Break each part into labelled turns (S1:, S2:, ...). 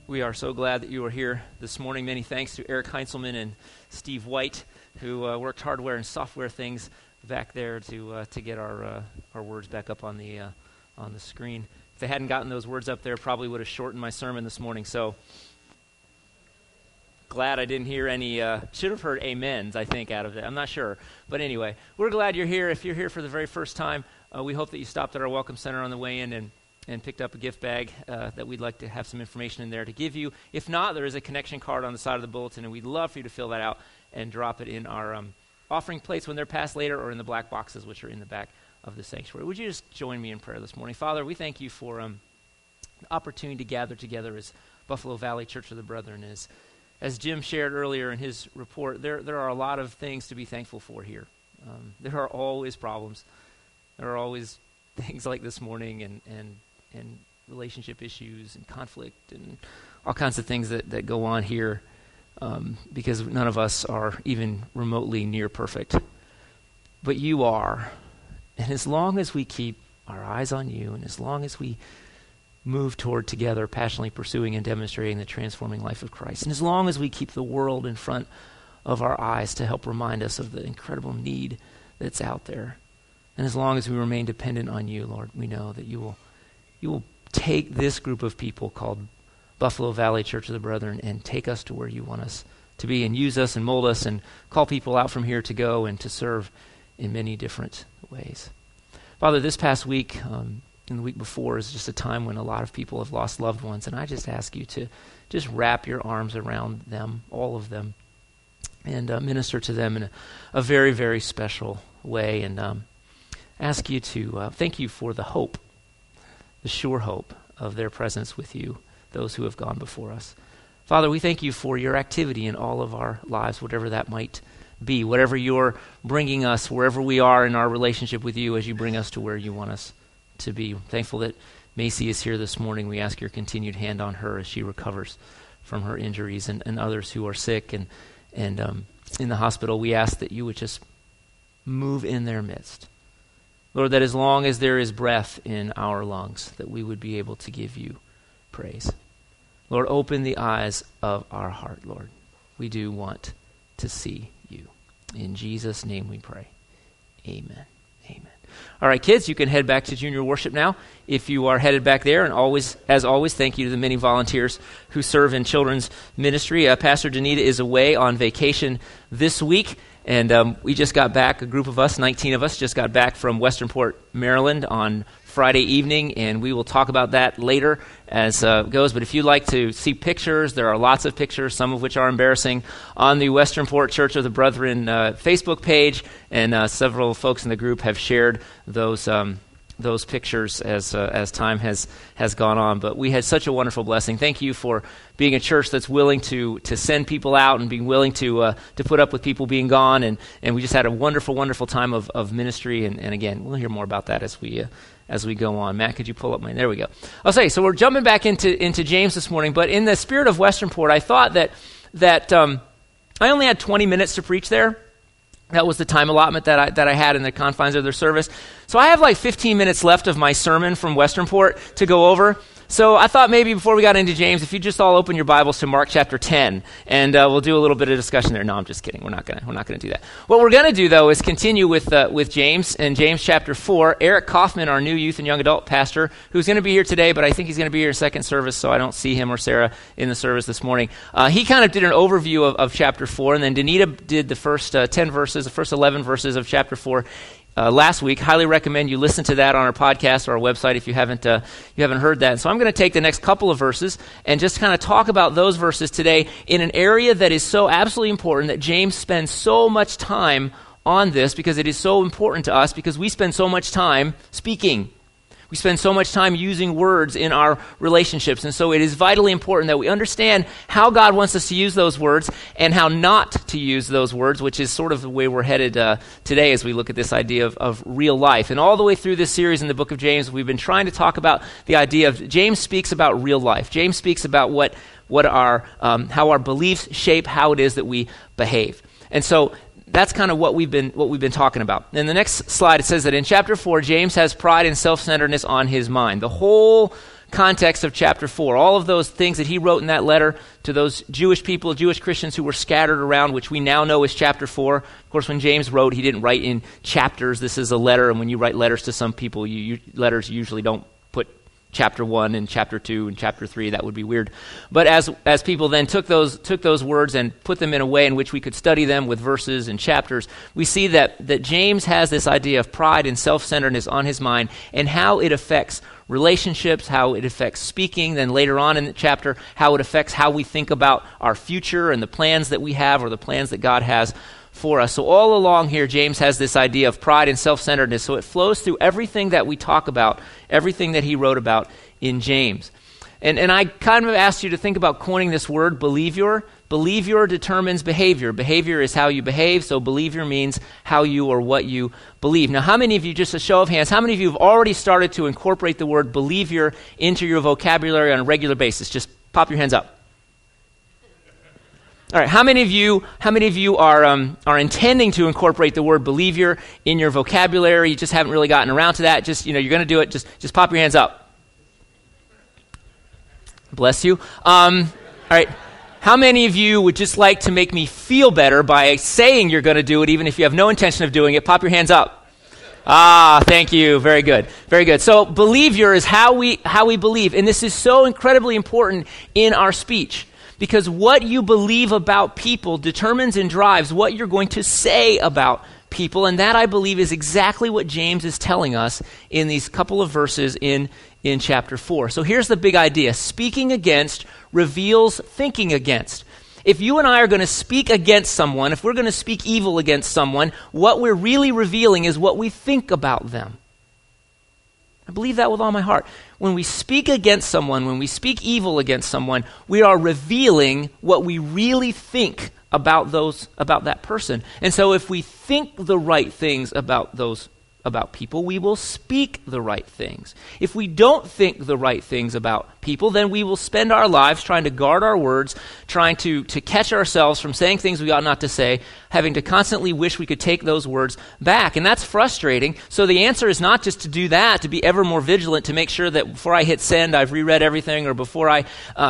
S1: We are so glad that you are here this morning. Many thanks to Eric Heinzelman and Steve White, who worked hardware and software things back there to get our words back up on the screen. If they hadn't gotten those words up there, probably would have shortened my sermon this morning. So glad I didn't hear any. Should have heard amens, I think, out of it. I'm not sure, but anyway, we're glad you're here. If you're here for the very first time, we hope that you stopped at our Welcome Center on the way in and picked up a gift bag that we'd like to have some information in there to give you. If not, there is a connection card on the side of the bulletin, and we'd love for you to fill that out and drop it in our offering plates when they're passed later, or in the black boxes which are in the back of the sanctuary. Would you just join me in prayer this morning? Father, we thank you for the opportunity to gather together as Buffalo Valley Church of the Brethren. As Jim shared earlier in his report, there are a lot of things to be thankful for here. There are always problems. There are always things like this morning and relationship issues and conflict and all kinds of things that go on here because none of us are even remotely near perfect. But you are. And as long as we keep our eyes on you, and as long as we move toward together passionately pursuing and demonstrating the transforming life of Christ, and as long as we keep the world in front of our eyes to help remind us of the incredible need that's out there, and as long as we remain dependent on you, Lord, we know that you will take this group of people called Buffalo Valley Church of the Brethren and take us to where you want us to be, and use us and mold us and call people out from here to go and to serve in many different ways. Father, this past week and the week before is just a time when a lot of people have lost loved ones, and I just ask you to just wrap your arms around them, all of them, and minister to them in a very, very special way, and ask you to thank you for the hope, the sure hope of their presence with you, those who have gone before us. Father, we thank you for your activity in all of our lives, whatever that might be, whatever you're bringing us, wherever we are in our relationship with you as you bring us to where you want us to be. I'm thankful that Macy is here this morning. We ask your continued hand on her as she recovers from her injuries, and others who are sick and in the hospital. We ask that you would just move in their midst. Lord, that as long as there is breath in our lungs, that we would be able to give you praise. Lord, open the eyes of our heart, Lord. We do want to see you. In Jesus' name we pray. Amen. Amen. All right, kids, you can head back to junior worship now if you are headed back there. And as always, thank you to the many volunteers who serve in children's ministry. Pastor Danita is away on vacation this week. And we just got back, a group of us, 19 of us, just got back from Westernport, Maryland on Friday evening, and we will talk about that later as it goes. But if you'd like to see pictures, there are lots of pictures, some of which are embarrassing, on the Westernport Church of the Brethren Facebook page, and several folks in the group have shared those pictures as time has gone on. But we had such a wonderful blessing. Thank you for being a church that's willing to send people out and being willing to put up with people being gone. And we just had a wonderful, wonderful time of ministry. And again, we'll hear more about that as we go on. Matt, could you pull up mine? There we go. I'll say, so we're jumping back into James this morning. But in the spirit of Westernport, I thought that I only had 20 minutes to preach there. That was the time allotment that I had in the confines of their service. So I have like 15 minutes left of my sermon from Westernport to go over. So I thought maybe before we got into James, if you just all open your Bibles to Mark chapter 10, and we'll do a little bit of discussion there. No, I'm just kidding. We're not gonna do that. What we're gonna do though is continue with James and James chapter 4. Eric Kaufman, our new youth and young adult pastor, who's gonna be here today, but I think he's gonna be here in second service, so I don't see him or Sarah in the service this morning. He kind of did an overview of chapter 4, and then Danita did the first 10 verses, the first 11 verses of chapter 4. Last week. Highly recommend you listen to that on our podcast or our website if you haven't heard that. So I'm going to take the next couple of verses and just kind of talk about those verses today in an area that is so absolutely important, that James spends so much time on this, because it is so important to us, because we spend so much time speaking. We spend so much time using words in our relationships, and so it is vitally important that we understand how God wants us to use those words and how not to use those words, which is sort of the way we're headed today as we look at this idea of real life. And all the way through this series in the book of James, we've been trying to talk about the idea of, James speaks about real life. James speaks about how our beliefs shape how it is that we behave. And so that's kind of what we've been talking about. In the next slide, it says that in chapter 4, James has pride and self-centeredness on his mind. The whole context of chapter 4. All of those things that he wrote in that letter to those Jewish people, Jewish Christians who were scattered around, which we now know is chapter 4. Of course, when James wrote, he didn't write in chapters. This is a letter, and when you write letters to some people, letters usually don't put chapter 1 and chapter 2 and chapter 3. That would be weird. But as people then took those words and put them in a way in which we could study them with verses and chapters, we see that James has this idea of pride and self-centeredness on his mind and how it affects relationships, how it affects speaking, then later on in the chapter, how it affects how we think about our future and the plans that we have or the plans that God has for us. So all along here, James has this idea of pride and self-centeredness. So it flows through everything that we talk about, everything that he wrote about in James. And I kind of asked you to think about coining this word, behavior. Behavior determines behavior. Behavior is how you behave, so behavior means how you or what you believe. Now, how many of you, just a show of hands, how many of you have already started to incorporate the word behavior into your vocabulary on a regular basis? Just pop your hands up. All right, how many of you are intending to incorporate the word behavior in your vocabulary? You just haven't really gotten around to that. Just, you're going to do it. Just pop your hands up. Bless you. All right, how many of you would just like to make me feel better by saying you're going to do it, even if you have no intention of doing it? Pop your hands up. Thank you. Very good. Very good. So behavior is how we believe, and this is so incredibly important in our speech. Because what you believe about people determines and drives what you're going to say about people. And that, I believe, is exactly what James is telling us in these couple of verses in chapter 4. So here's the big idea. Speaking against reveals thinking against. If you and I are going to speak against someone, if we're going to speak evil against someone, what we're really revealing is what we think about them. I believe that with all my heart. When we speak against someone, when we speak evil against someone, we are revealing what we really think about that person. And so if we think the right things about people, we will speak the right things. If we don't think the right things about people, then we will spend our lives trying to guard our words, trying to catch ourselves from saying things we ought not to say, having to constantly wish we could take those words back. And that's frustrating. So the answer is not just to do that, to be ever more vigilant, to make sure that before I hit send, I've reread everything, or before I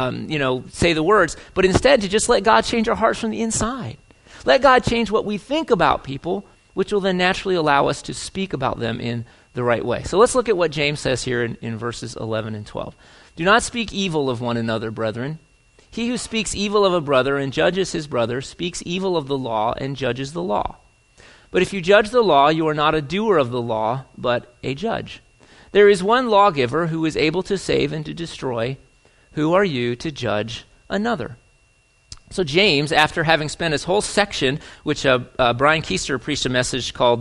S1: say the words, but instead to just let God change our hearts from the inside. Let God change what we think about people, which will then naturally allow us to speak about them in the right way. So let's look at what James says here in verses 11 and 12. Do not speak evil of one another, brethren. He who speaks evil of a brother and judges his brother speaks evil of the law and judges the law. But if you judge the law, you are not a doer of the law, but a judge. There is one lawgiver who is able to save and to destroy. Who are you to judge another? So James, after having spent his whole section, which Brian Keister preached a message called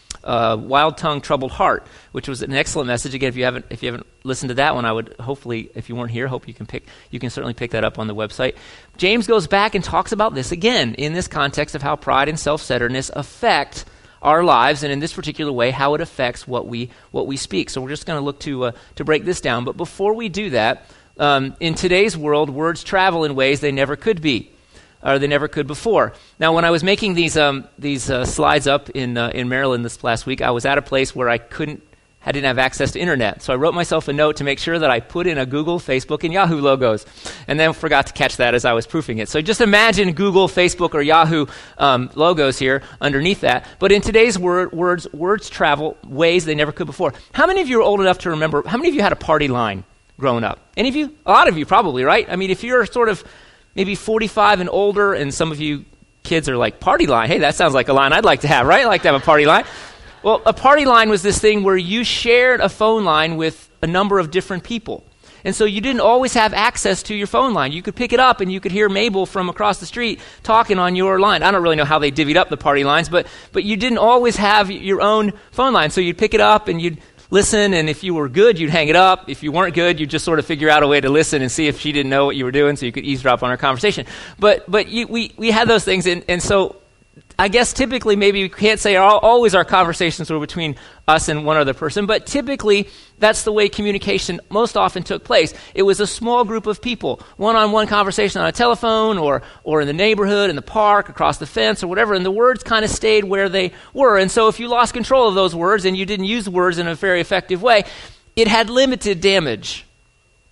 S1: Wild Tongue, Troubled Heart, which was an excellent message. Again, if you haven't listened to that one, I would hopefully, if you weren't here, hope you can certainly pick that up on the website. James goes back and talks about this again in this context of how pride and self-centeredness affect our lives, and in this particular way, how it affects what we speak. So we're just going to look to break this down. But before we do that, in today's world, words travel in ways they never could be, or they never could before. Now, when I was making these slides up in Maryland this last week, I was at a place where I didn't have access to internet. So I wrote myself a note to make sure that I put in a Google, Facebook, and Yahoo logos, and then forgot to catch that as I was proofing it. So just imagine Google, Facebook, or Yahoo logos here underneath that. But in today's words travel ways they never could before. How many of you are old enough to remember, how many of you had a party line growing up? Any of you? A lot of you probably, right? I mean, if you're sort of maybe 45 and older, and some of you kids are like, party line? Hey, that sounds like a line I'd like to have, right? I'd like to have a party line. Well, a party line was this thing where you shared a phone line with a number of different people. And so you didn't always have access to your phone line. You could pick it up and you could hear Mabel from across the street talking on your line. I don't really know how they divvied up the party lines, but you didn't always have your own phone line. So you'd pick it up and you'd listen, and if you were good, you'd hang it up. If you weren't good, you'd just sort of figure out a way to listen and see if she didn't know what you were doing so you could eavesdrop on her conversation. But we had those things, and so I guess typically maybe we can't say always our conversations were between us and one other person, but typically that's the way communication most often took place. It was a small group of people, one-on-one conversation on a telephone or in the neighborhood, in the park, across the fence or whatever, and the words kind of stayed where they were. And so if you lost control of those words and you didn't use words in a very effective way, it had limited damage.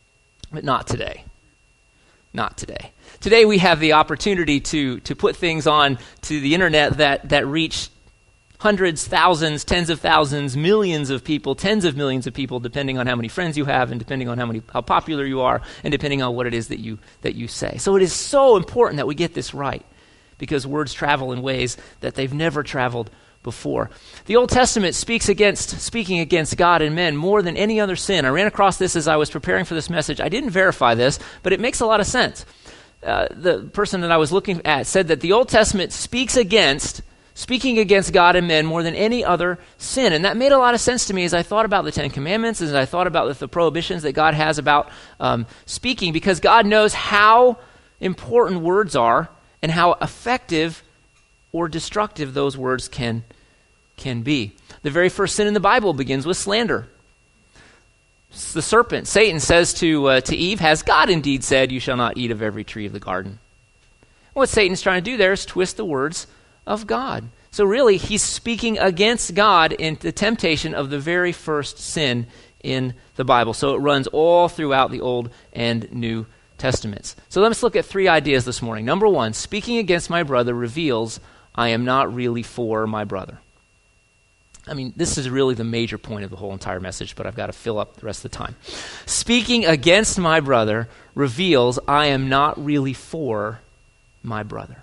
S1: But not today. Not today. Today we have the opportunity to put things on to the internet that reach hundreds, thousands, tens of thousands, millions of people, tens of millions of people, depending on how many friends you have and depending on how popular you are and depending on what it is that you say. So it is so important that we get this right because words travel in ways that they've never traveled before. The Old Testament speaking against God and men more than any other sin. I ran across this as I was preparing for this message. I didn't verify this, but it makes a lot of sense. The person that I was looking at said that the Old Testament speaking against God and men more than any other sin. And that made a lot of sense to me as I thought about the Ten Commandments, as I thought about the prohibitions that God has about speaking, because God knows how important words are and how effective or destructive those words can be. The very first sin in the Bible begins with slander. The serpent, Satan, says to Eve, "Has God indeed said, you shall not eat of every tree of the garden?" What Satan's trying to do there is twist the words of God. So really, he's speaking against God in the temptation of the very first sin in the Bible. So it runs all throughout the Old and New Testaments. So let's look at three ideas this morning. Number one, speaking against my brother reveals I am not really for my brother. I mean, this is really the major point of the whole entire message, but I've got to fill up the rest of the time. Speaking against my brother reveals I am not really for my brother.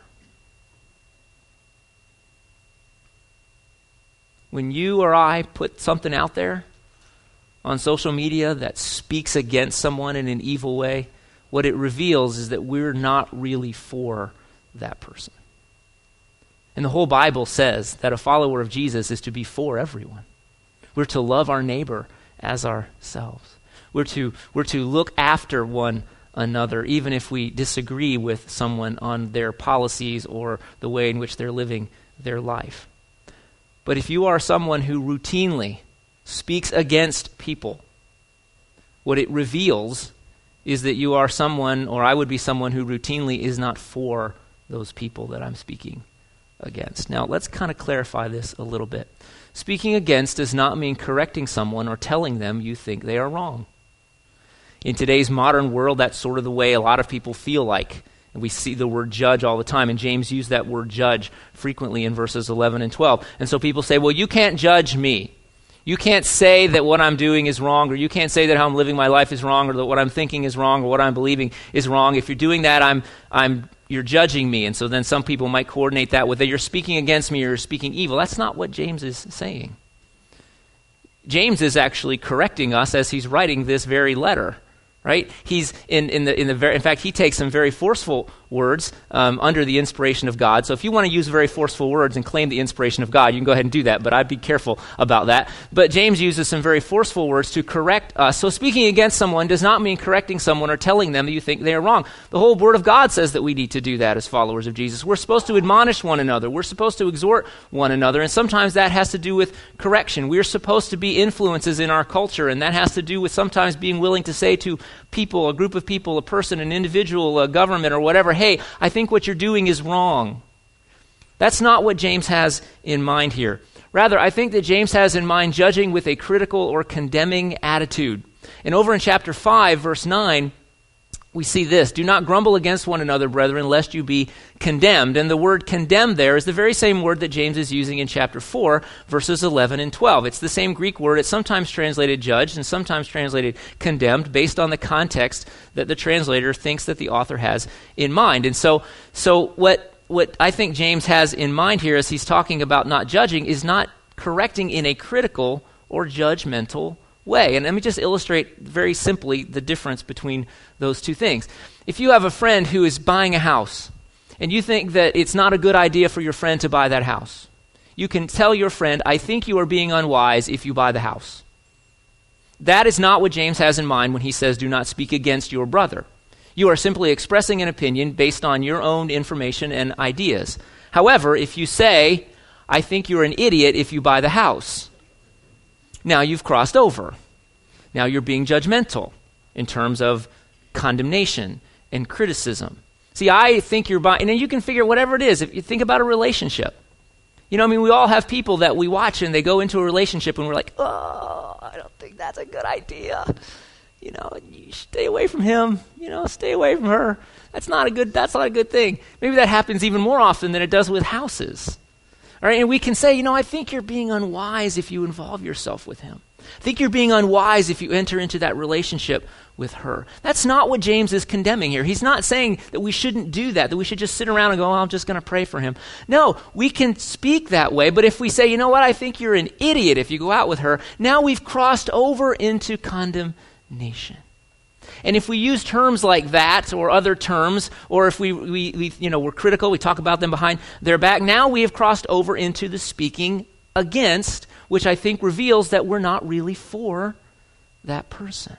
S1: When you or I put something out there on social media that speaks against someone in an evil way, what it reveals is that we're not really for that person. And the whole Bible says that a follower of Jesus is to be for everyone. We're to love our neighbor as ourselves. We're to look after one another, even if we disagree with someone on their policies or the way in which they're living their life. But if you are someone who routinely speaks against people, what it reveals is that you are someone, or I would be someone, who routinely is not for those people that I'm speaking against. Now, let's kind of clarify this a little bit. Speaking against does not mean correcting someone or telling them you think they are wrong. In today's modern world, that's sort of the way a lot of people feel like. And we see the word judge all the time, and James used that word judge frequently in verses 11 and 12. And so people say, well, you can't judge me. You can't say that what I'm doing is wrong, or you can't say that how I'm living my life is wrong, or that what I'm thinking is wrong, or what I'm believing is wrong. If you're doing that, you're judging me. And so then some people might coordinate that with that you're speaking against me or you're speaking evil. That's not what James is saying. James is actually correcting us as he's writing this very letter. Right? He's in fact, he takes some very forceful words under the inspiration of God. So if you want to use very forceful words and claim the inspiration of God, you can go ahead and do that, but I'd be careful about that. But James uses some very forceful words to correct us. So speaking against someone does not mean correcting someone or telling them that you think they are wrong. The whole Word of God says that we need to do that as followers of Jesus. We're supposed to admonish one another. We're supposed to exhort one another, and sometimes that has to do with correction. We're supposed to be influences in our culture, and that has to do with sometimes being willing to say to people, a group of people, a person, an individual, a government, or whatever, hey, I think what you're doing is wrong. That's not what James has in mind here. Rather, I think that James has in mind judging with a critical or condemning attitude. And over in chapter 5, verse 9, we see this: do not grumble against one another, brethren, lest you be condemned. And the word condemned there is the very same word that James is using in chapter 4, verses 11 and 12. It's the same Greek word. It's sometimes translated judged and sometimes translated condemned based on the context that the translator thinks that the author has in mind. And so what I think James has in mind here as he's talking about not judging is not correcting in a critical or judgmental way. And let me just illustrate very simply the difference between those two things. If you have a friend who is buying a house and you think that it's not a good idea for your friend to buy that house, you can tell your friend, I think you are being unwise if you buy the house. That is not what James has in mind when he says do not speak against your brother. You are simply expressing an opinion based on your own information and ideas. However, if you say, I think you're an idiot if you buy the house, now you've crossed over. Now you're being judgmental in terms of condemnation and criticism. See, I think you're buying, and then you can figure whatever it is. If you think about a relationship, we all have people that we watch and they go into a relationship and we're like, oh, I don't think that's a good idea. you stay away from him, stay away from her. That's not a good thing. Maybe that happens even more often than it does with houses. All right, and we can say, I think you're being unwise if you involve yourself with him. I think you're being unwise if you enter into that relationship with her. That's not what James is condemning here. He's not saying that we shouldn't do that we should just sit around and go, I'm just going to pray for him. No, we can speak that way, but if we say, I think you're an idiot if you go out with her, now we've crossed over into condemnation. And if we use terms like that or other terms, or if we're critical, we talk about them behind their back, now we have crossed over into the speaking against, which I think reveals that we're not really for that person.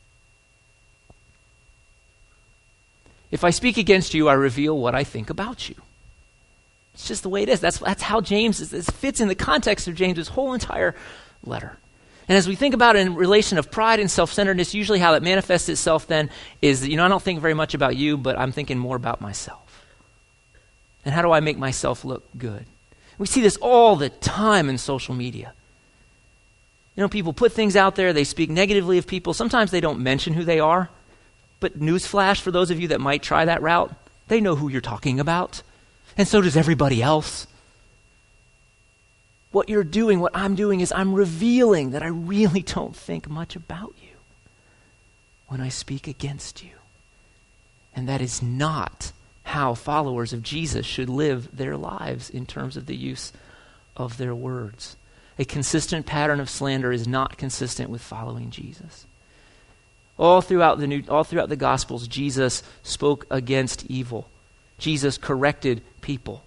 S1: If I speak against you, I reveal what I think about you. It's just the way it is. That's how James this fits in the context of James's whole entire letter. And as we think about it in relation of pride and self-centeredness, usually how that manifests itself then is, I don't think very much about you, but I'm thinking more about myself. And how do I make myself look good? We see this all the time in social media. People put things out there, they speak negatively of people. Sometimes they don't mention who they are. But newsflash for those of you that might try that route, they know who you're talking about. And so does everybody else. What I'm doing is I'm revealing that I really don't think much about you when I speak against you. And that is not how followers of Jesus should live their lives in terms of the use of their words. A consistent pattern of slander is not consistent with following Jesus. All throughout the Gospels, Jesus spoke against evil. Jesus corrected people.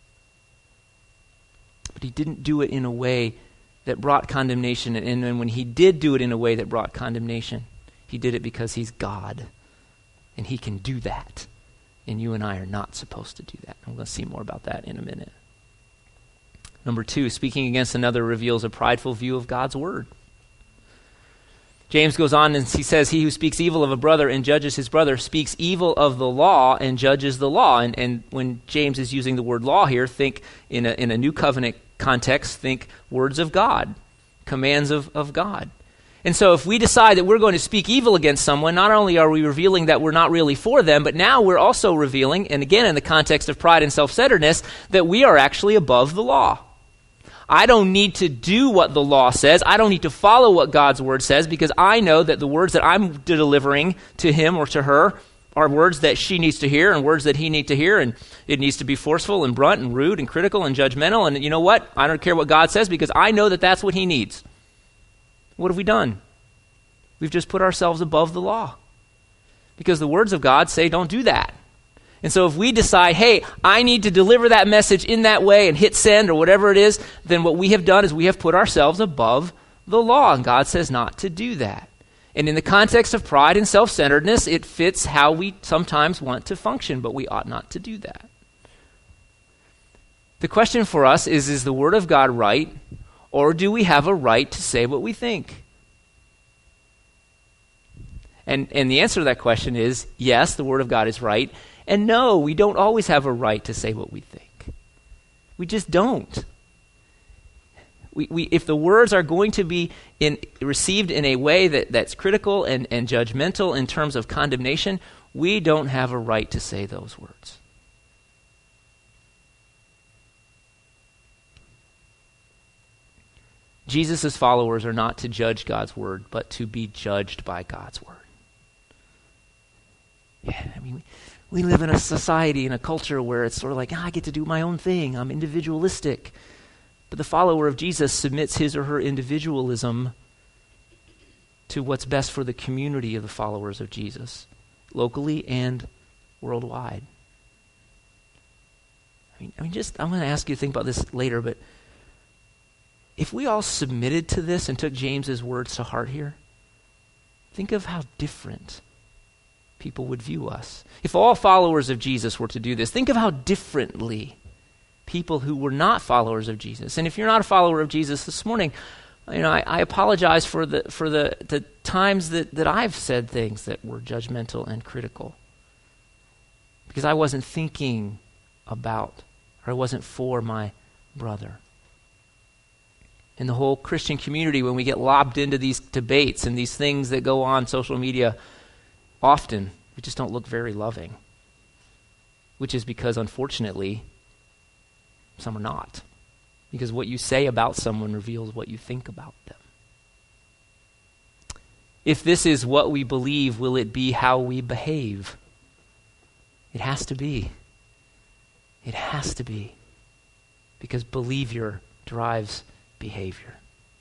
S1: But he didn't do it in a way that brought condemnation. And when he did do it in a way that brought condemnation, he did it because he's God. And he can do that. And you and I are not supposed to do that. I'm going to see more about that in a minute. Number 2, speaking against another reveals a prideful view of God's word. James goes on and he says, he who speaks evil of a brother and judges his brother speaks evil of the law and judges the law. And when James is using the word law here, think in a new covenant context, think words of God, commands of God. And so if we decide that we're going to speak evil against someone, not only are we revealing that we're not really for them, but now we're also revealing, and again in the context of pride and self-centeredness, that we are actually above the law. I don't need to do what the law says. I don't need to follow what God's word says, because I know that the words that I'm delivering to him or to her are words that she needs to hear and words that he needs to hear, and it needs to be forceful and blunt and rude and critical and judgmental. And you know what? I don't care what God says, because I know that that's what he needs. What have we done? We've just put ourselves above the law, because the words of God say don't do that. And so if we decide, hey, I need to deliver that message in that way and hit send or whatever it is, then what we have done is we have put ourselves above the law, and God says not to do that. And in the context of pride and self-centeredness, it fits how we sometimes want to function, but we ought not to do that. The question for us is the word of God right, or do we have a right to say what we think? And the answer to that question is yes, the word of God is right. And no, we don't always have a right to say what we think. We just don't. If the words are going to be received in a way that's critical and judgmental in terms of condemnation, we don't have a right to say those words. Jesus' followers are not to judge God's word, but to be judged by God's word. Yeah, we live in a society, in a culture where it's sort of like, I get to do my own thing. I'm individualistic. But the follower of Jesus submits his or her individualism to what's best for the community of the followers of Jesus, locally and worldwide. I'm going to ask you to think about this later, but if we all submitted to this and took James's words to heart here, think of how different people would view us. If all followers of Jesus were to do this, think of how differently people who were not followers of Jesus. And if you're not a follower of Jesus this morning, I apologize for the times that I've said things that were judgmental and critical, because I wasn't thinking about, or I wasn't for my brother. in the whole Christian community when we get lobbed into these debates and these things that go on social media, often we just don't look very loving, which is because, unfortunately, some are not. Because what you say about someone reveals what you think about them. If this is what we believe, will it be how we behave? It has to be. It has to be. Because behavior drives behavior.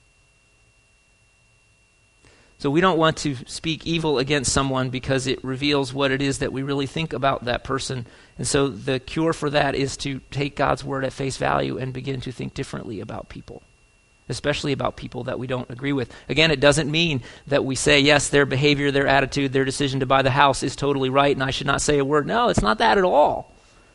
S1: So we don't want to speak evil against someone because it reveals what it is that we really think about that person. And so the cure for that is to take God's word at face value and begin to think differently about people, especially about people that we don't agree with. Again, it doesn't mean that we say, yes, their behavior, their attitude, their decision to buy the house is totally right and I should not say a word. No, it's not that at all.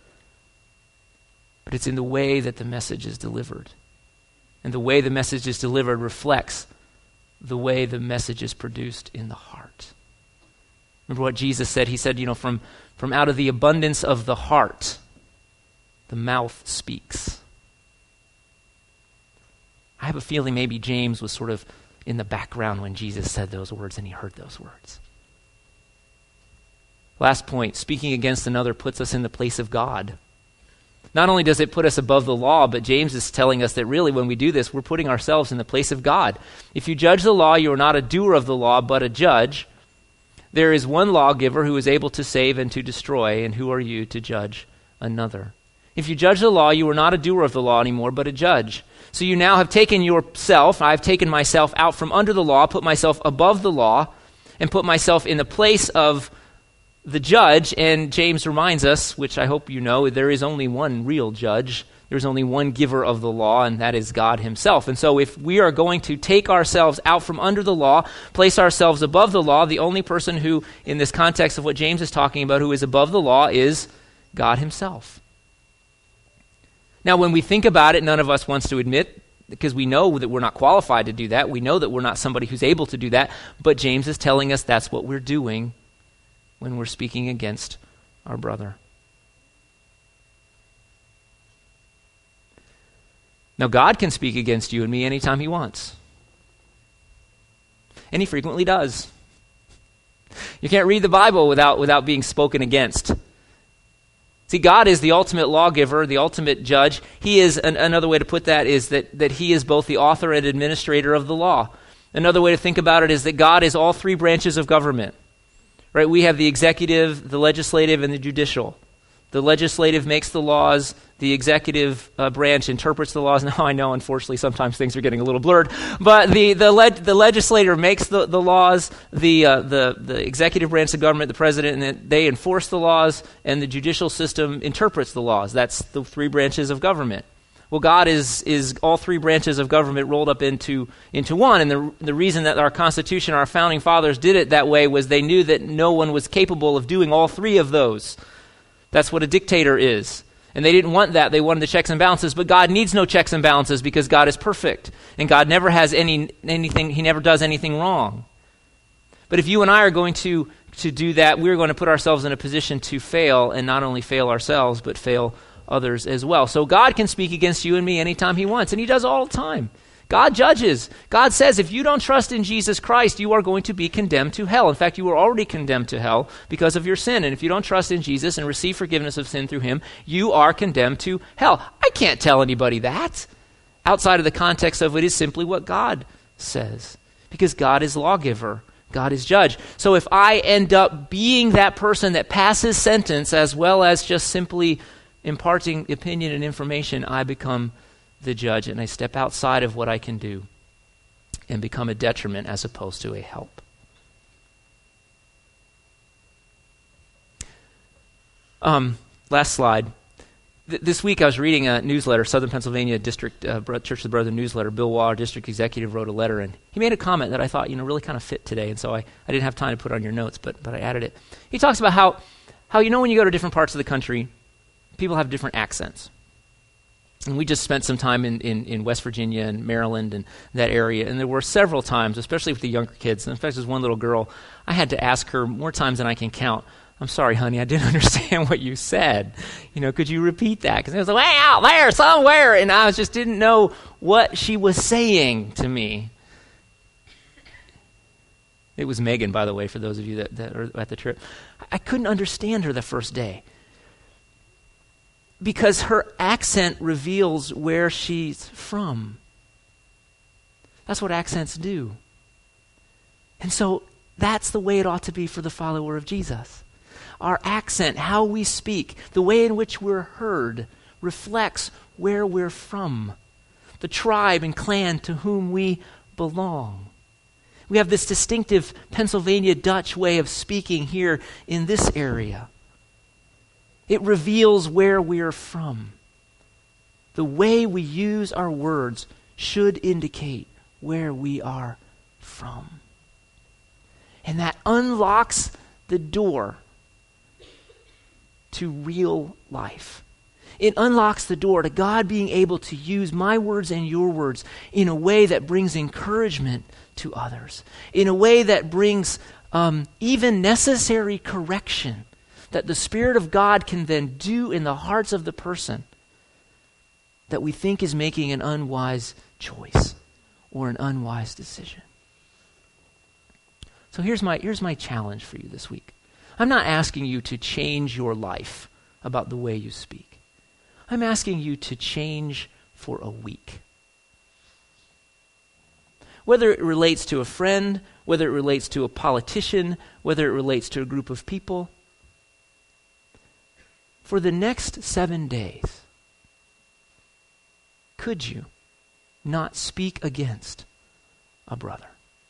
S1: But it's in the way that the message is delivered. And the way the message is delivered reflects the way the message is produced in the heart. Remember what Jesus said? He said, from out of the abundance of the heart, the mouth speaks. I have a feeling maybe James was sort of in the background when Jesus said those words and he heard those words. Last point, speaking against another puts us in the place of God. Not only does it put us above the law, but James is telling us that really when we do this, we're putting ourselves in the place of God. If you judge the law, you are not a doer of the law, but a judge. There is one lawgiver who is able to save and to destroy, and who are you to judge another? If you judge the law, you are not a doer of the law anymore, but a judge. So you now have taken yourself, I've taken myself out from under the law, put myself above the law, and put myself in the place of the judge. And James reminds us, which I hope you know, there is only one real judge. There's only one giver of the law, and that is God himself. And so if we are going to take ourselves out from under the law, place ourselves above the law, the only person who, in this context of what James is talking about, who is above the law is God himself. Now, when we think about it, none of us wants to admit, because we know that we're not qualified to do that. We know that we're not somebody who's able to do that. But James is telling us that's what we're doing when we're speaking against our brother. Now, God can speak against you and me anytime he wants. And he frequently does. You can't read the Bible without being spoken against. See, God is the ultimate lawgiver, the ultimate judge. He is, another way to put that is that he is both the author and administrator of the law. Another way to think about it is that God is all three branches of government. Right? We have the executive, the legislative, and the judicial. The legislative makes the laws. The executive branch interprets the laws. Now, I know, unfortunately, sometimes things are getting a little blurred. But the legislator makes the laws. The executive branch of government, the president, and they enforce the laws. And the judicial system interprets the laws. That's the three branches of government. Well, God is all three branches of government rolled up into one. And the reason that our Constitution, our founding fathers did it that way was they knew that no one was capable of doing all three of those. That's what a dictator is. And they didn't want that. They wanted the checks and balances. But God needs no checks and balances because God is perfect. And God never has anything, he never does anything wrong. But if you and I are going to do that, we're going to put ourselves in a position to fail, and not only fail ourselves, but fail others as well. So God can speak against you and me anytime he wants, and he does all the time. God judges. God says if you don't trust in Jesus Christ, you are going to be condemned to hell. In fact, you are already condemned to hell because of your sin. And if you don't trust in Jesus and receive forgiveness of sin through him, you are condemned to hell. I can't tell anybody that outside of the context of it is simply what God says, because God is lawgiver. God is judge. So if I end up being that person that passes sentence as well as just simply imparting opinion and information, I become the judge, and I step outside of what I can do and become a detriment as opposed to a help. Last slide. This week I was reading a newsletter, Southern Pennsylvania District Church of the Brethren newsletter. Bill Waller, district executive, wrote a letter, and he made a comment that I thought really kind of fit today, and so I didn't have time to put it on your notes, but I added it. He talks about how when you go to different parts of the country, people have different accents. And we just spent some time in West Virginia and Maryland and that area, and there were several times, especially with the younger kids, and in fact there's one little girl, I had to ask her more times than I can count, I'm sorry, honey, I didn't understand what you said. Could you repeat that? Because it was way out there somewhere, and I just didn't know what she was saying to me. It was Megan, by the way, for those of you that are at the trip. I couldn't understand her the first day because her accent reveals where she's from. That's what accents do. And so that's the way it ought to be for the follower of Jesus. Our accent, how we speak, the way in which we're heard, reflects where we're from, the tribe and clan to whom we belong. We have this distinctive Pennsylvania Dutch way of speaking here in this area. It reveals where we're from. The way we use our words should indicate where we are from. And that unlocks the door to real life. It unlocks the door to God being able to use my words and your words in a way that brings encouragement to others, in a way that brings even necessary correction that the Spirit of God can then do in the hearts of the person that we think is making an unwise choice or an unwise decision. So here's my challenge for you this week. I'm not asking you to change your life about the way you speak. I'm asking you to change for a week. Whether it relates to a friend, whether it relates to a politician, whether it relates to a group of people, for the next 7 days, could you not speak against a brother?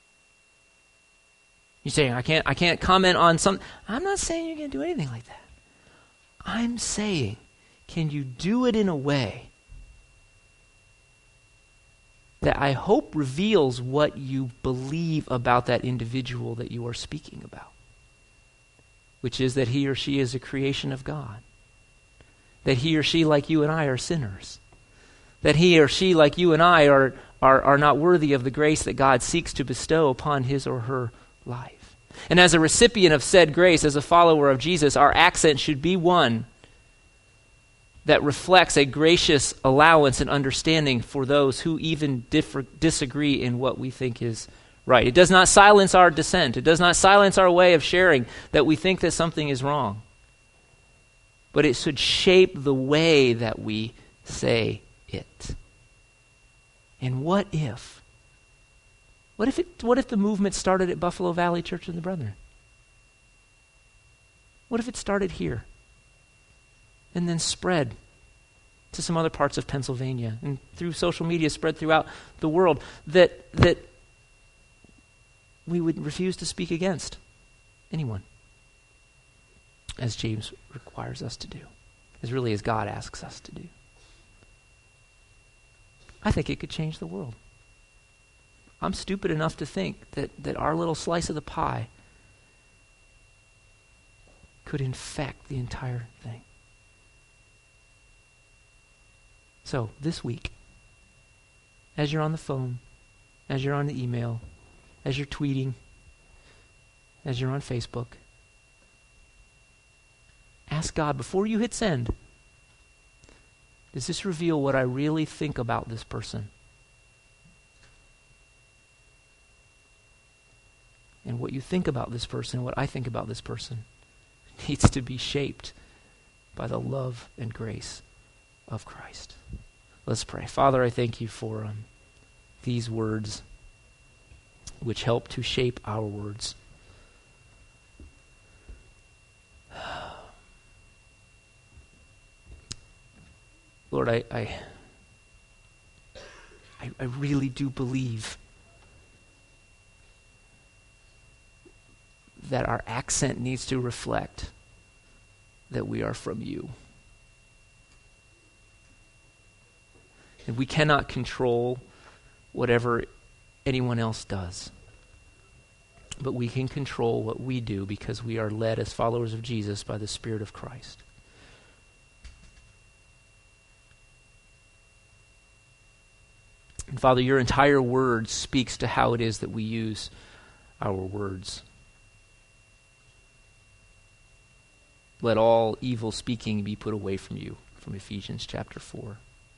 S1: You're saying, I can't comment on some. I'm not saying you're going to do anything like that. I'm saying, can you do it in a way that I hope reveals what you believe about that individual that you are speaking about, which is that he or she is a creation of God, that he or she, like you and I, are sinners, that he or she, like you and I, are not worthy of the grace that God seeks to bestow upon his or her life. And as a recipient of said grace, as a follower of Jesus, our accent should be one that reflects a gracious allowance and understanding for those who even disagree in what we think is right. It does not silence our dissent. It does not silence our way of sharing that we think that something is wrong. But it should shape the way that we say it. And what if the movement started at Buffalo Valley Church of the Brethren? What if it started here and then spread to some other parts of Pennsylvania and through social media spread throughout the world, that we would refuse to speak against anyone, as James requires us to do, as really as God asks us to do? I think it could change the world. I'm stupid enough to think that our little slice of the pie could infect the entire thing. So, this week, as you're on the phone, as you're on the email, as you're tweeting, as you're on Facebook, ask God, before you hit send, does this reveal what I really think about this person? And what you think about this person, what I think about this person, needs to be shaped by the love and grace of Christ. Let's pray. Father, I thank you for these words which help to shape our words. Lord, I really do believe that our accent needs to reflect that we are from you. And we cannot control whatever anyone else does. But we can control what we do because we are led as followers of Jesus by the Spirit of Christ. And Father, your entire word speaks to how it is that we use our words. Let all evil speaking be put away from you, from Ephesians chapter 4.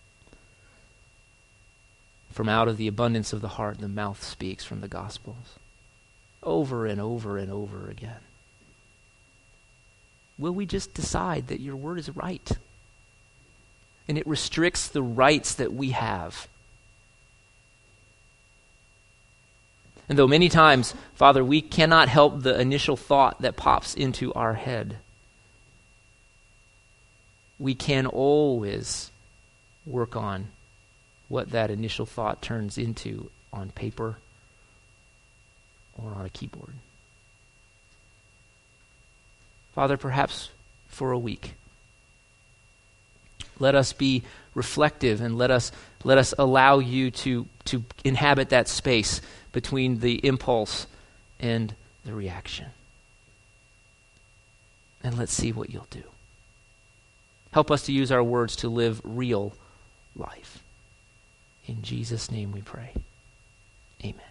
S1: From out of the abundance of the heart, the mouth speaks, from the Gospels. Over and over and over again. Will we just decide that your word is right? And it restricts the rights that we have. And though many times, Father, we cannot help the initial thought that pops into our head, we can always work on what that initial thought turns into on paper or on a keyboard. Father, perhaps for a week, let us be reflective and let us allow you to inhabit that space between the impulse and the reaction. And let's see what you'll do. Help us to use our words to live real life. In Jesus' name we pray. Amen.